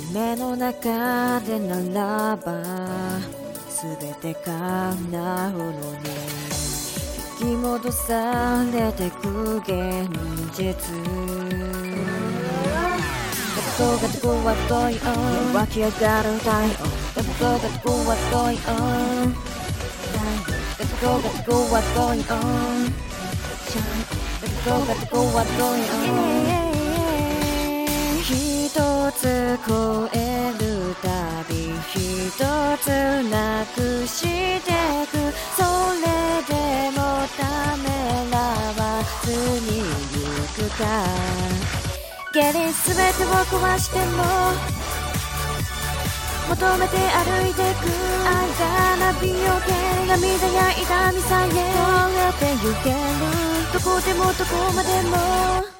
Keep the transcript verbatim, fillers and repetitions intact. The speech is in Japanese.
夢の中でならば全て叶うのに引き戻されてく現実ガタゴガタゴは遠いよ湧き上がる太陽ガタゴガタゴは遠いよガタゴガタゴは遠いよガタゴガタゴは遠いよ一つ超えるたび一つなくしてくそれでもためらわずに行くか下痢すべてを壊しても求めて歩いてくあがな美容系涙や痛みさえ超えてゆけるどこでもどこまでも